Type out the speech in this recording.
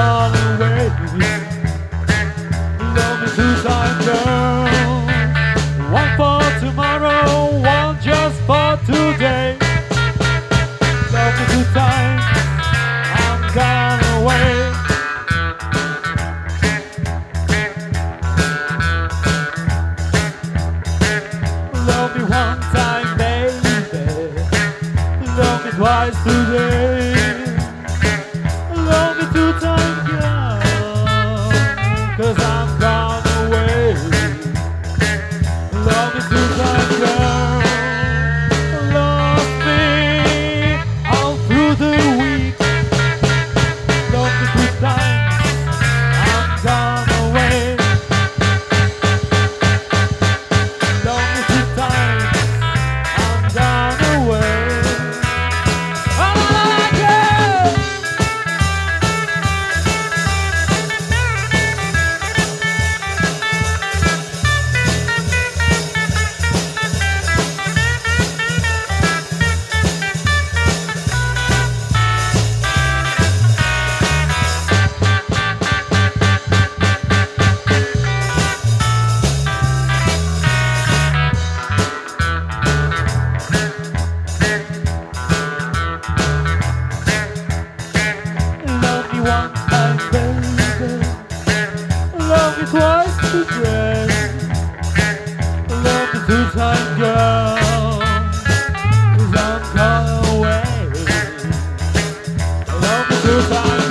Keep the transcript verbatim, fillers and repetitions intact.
gone away. Love me two times, girl. One for tomorrow, one just for today. Love me two times, I'm gone away. Love me one time, baby. Love me twice today. Love me two times, girl, 'cause I'm gone away. Love me two times, girl. Love me all through the week. Love me two times, I'm gone away. Love me two times, I'm gone away. Oh, la, la, la, girl. Love me one time, baby. Love me twice today. Love me two times, girl, 'cause I'm gone away. Love me two times.